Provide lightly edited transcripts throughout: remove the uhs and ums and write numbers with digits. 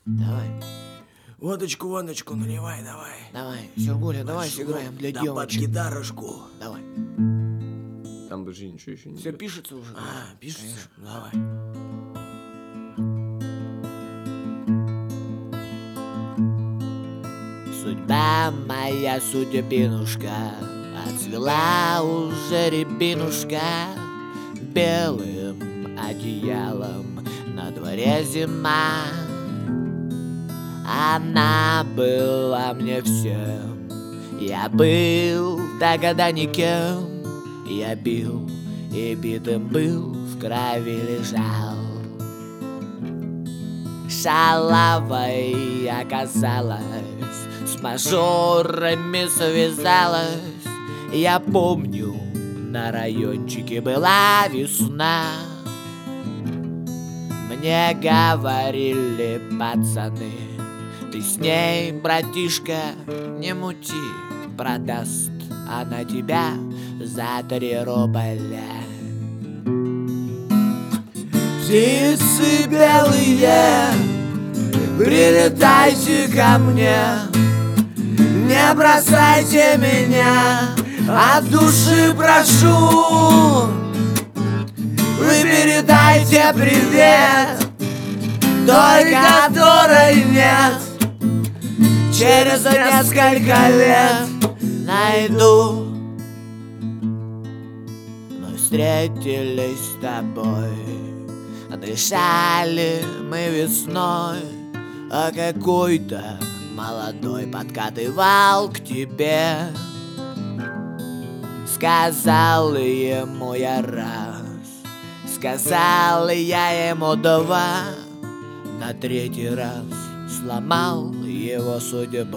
Давай. Водочку наливай, давай. Давай, Сергуля, давай сыграем для Да под девочек. гитарушку. Давай. Там же ничего еще не Все идет. пишется уже? Пишется? Давай. Судьба моя, судьбинушка, отцвела уже рябинушка белым одеялом. На дворе зима, она была мне всем. Я был тогда никем, я бил и битым был, в крови лежал. Шалавой оказалась, с мажорами связалась. Я помню, на райончике была весна. Мне говорили пацаны: ты с ней, братишка, не мути, продаст она тебя за 3 рубля. Птицы белые, прилетайте ко мне, не бросайте меня, от души прошу. Вы передайте привет той, которой нет. Через несколько лет найду. Мы встретились с тобой, дышали мы весной, а какой-то молодой подкатывал к тебе. Сказал ему я раз, сказал я ему 2, на 3-й раз сломал его судьбу.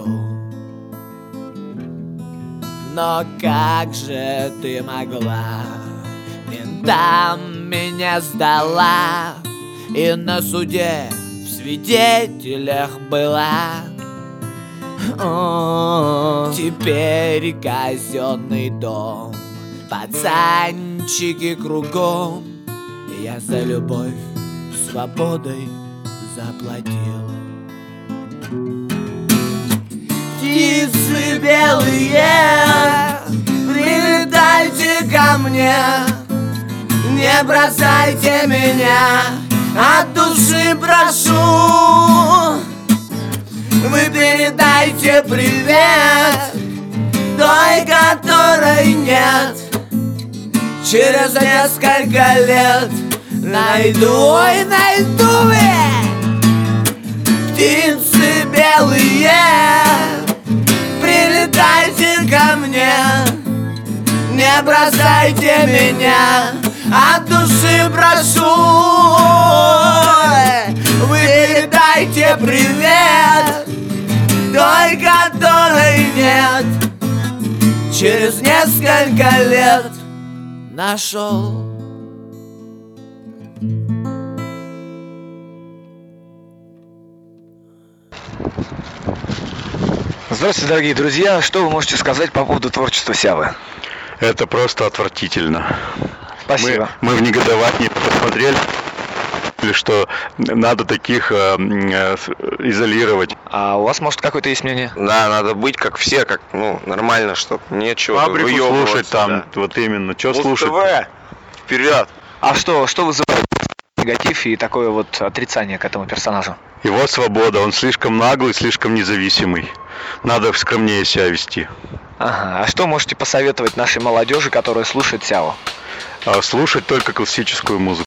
Но как же ты могла, ментам меня сдала и на суде в свидетелях была. Теперь казенный дом, пацанчики кругом. Я за любовь свободой заплатил. Птицы белые, прилетайте ко мне, не бросайте меня, от души прошу. Вы передайте привет той, которой нет. Через несколько лет найду, ой, найду я. Птицы белые, прилетайте ко мне, не бросайте меня, от души прошу. Вы передайте привет той, которой нет. Через несколько лет нашел. Здравствуйте, дорогие друзья! Что вы можете сказать по поводу творчества Сявы? Это просто отвратительно. Спасибо. Мы в негодовании посмотрели, что надо таких изолировать. А у вас, может, какое-то есть мнение? Да, надо быть как все, как, нормально, чтоб нечего Фабрику выёбываться, слушать там, да. вот именно. Что Муз слушать? ТВ, вперед! А что вызывает негатив и такое вот отрицание к этому персонажу? Его свобода, он слишком наглый, слишком независимый. Надо скромнее себя вести. Ага, а что можете посоветовать нашей молодежи, которая слушает Сяву? Слушать только классическую музыку.